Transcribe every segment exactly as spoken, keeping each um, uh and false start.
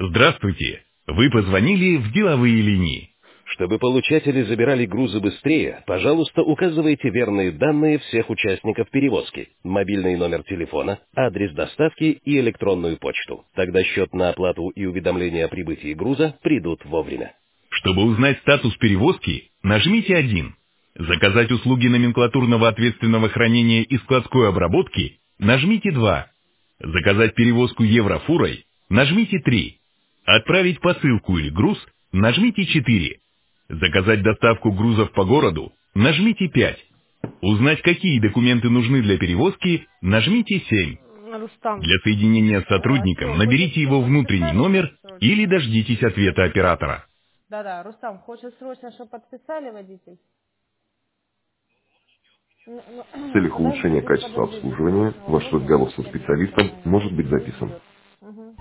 Здравствуйте! Вы позвонили в деловые линии. Чтобы получатели забирали грузы быстрее, пожалуйста, указывайте верные данные всех участников перевозки, мобильный номер телефона, адрес доставки и электронную почту. Тогда счет на оплату и уведомления о прибытии груза придут вовремя. Чтобы узнать статус перевозки, нажмите один. Заказать услуги номенклатурного ответственного хранения и складской обработки, нажмите два. Заказать перевозку еврофурой, нажмите три. Отправить посылку или груз, нажмите четыре. Заказать доставку грузов по городу, нажмите пять. Узнать, какие документы нужны для перевозки, нажмите семь. Рустам, Для соединения с а, сотрудником что, хочет, наберите его чтобы внутренний подписали номер или срочно? дождитесь ответа оператора. Да-да, Рустам, хочет срочно, чтобы подписали водитель? Ну, В ну, целях улучшения подождите, качества подождите, обслуживания срочно ваш возьмите, разговор со подпишите, пока специалистом не, может быть не записан. придет. Мгм.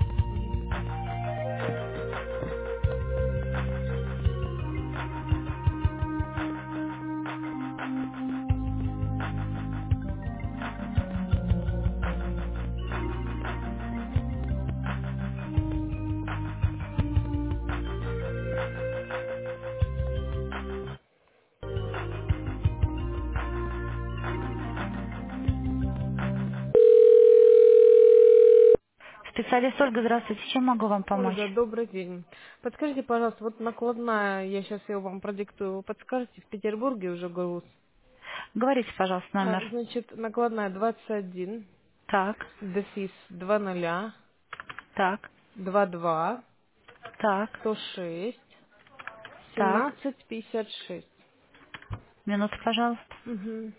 Специалист Ольга, здравствуйте. Чем могу вам помочь? Ольга, добрый день. Подскажите, пожалуйста, вот накладная, я сейчас ее вам продиктую, вы подскажете, в Петербурге уже груз. Говорите, пожалуйста, А, номер. значит, накладная двадцать один, Так, дефис два ноль, так, два два, так, сто шесть, так. семнадцать пятьдесят шесть. Минуту, пожалуйста. Угу.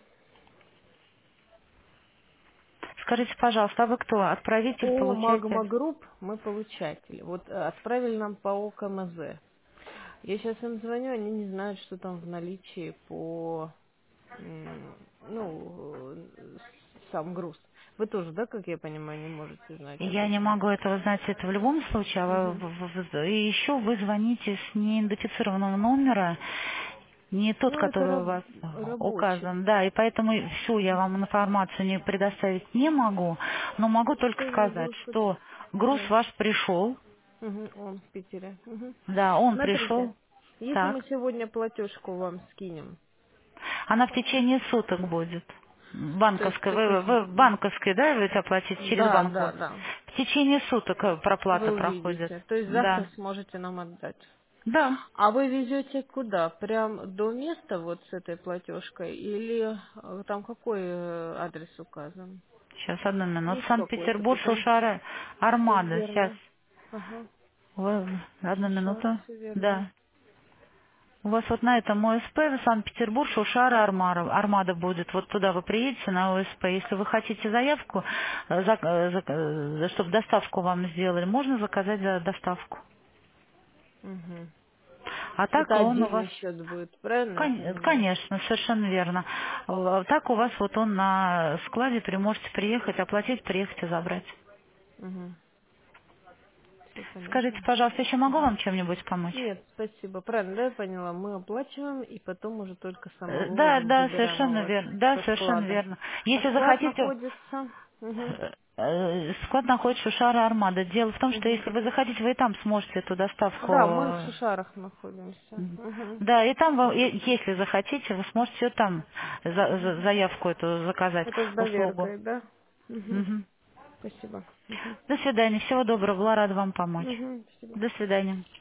Скажите, пожалуйста, а вы кто? Отправитель, О, Магма получатель? Групп мы получатели. Вот э, отправили нам по О К М З. Я сейчас им звоню, они не знают, что там в наличии по, м, ну, э, сам груз. Вы тоже, да, как я понимаю, не можете знать об Я не этом? могу этого знать, это в любом случае. А вы- Угу. вы- вы- И еще вы звоните с неидентифицированного номера, не тот, Ну, это который у раб- вас рабочий. указан. Да, и поэтому всю я вам информацию не предоставить не могу, но могу только Что за сказать, груз хоть? что груз Да. ваш пришел, Угу, он в Питере. Угу. да, он Смотрите, пришел, если мы так. сегодня платежку вам скинем, Она в течение суток будет. то есть Банковская. Вы, каких... вы банковской, да, будете оплатить через Да, банк? да, да. В течение суток э, проплата Вы проходит. увидите. То есть завтра Да. сможете нам отдать. Да. А вы везете куда? Прям до места вот с этой платежкой? Или э, там какой э, адрес указан? Сейчас, одну минуту. Есть какой-то? Санкт-Петербург, Потому Шушара, все Армада. Сейчас. верно. Ага. Вы- Одну Шушара, минуту. все верно. Да. У вас вот на этом О С П Санкт-Петербург, Шушара, Армара, Армада будет. Вот туда вы приедете на О С П. Если вы хотите заявку, чтобы доставку вам сделали, можно заказать за доставку. Угу. А так Это он у вас... отдельный счет будет, правильно я Кон- понимаю? Конечно, совершенно верно. А так у вас вот он на складе, при можете приехать, оплатить, приехать и забрать. Угу. Все Скажите, понятно. пожалуйста, еще могу Мгм. вам чем-нибудь помочь? Нет, спасибо. Правильно, да, я поняла. Мы оплачиваем, и потом уже только Э, самого Да, вам да, забираем у совершенно вас верно. Да, со совершенно склада. верно. А Если склад захотите, находится? Угу. э, э, склад находится у Шара Армада. Дело в том, что Угу. если вы захотите, вы и там сможете эту доставку. Да, мы в э, Шушарах находимся. м. Угу. Да, и там, вы, и- если захотите, вы сможете там за- за- заявку эту заказать, Это с услугу. доверкой, да? Угу. Мгм. Спасибо. Угу. До свидания. Всего доброго. Была рада вам помочь. Угу. Спасибо. До свидания.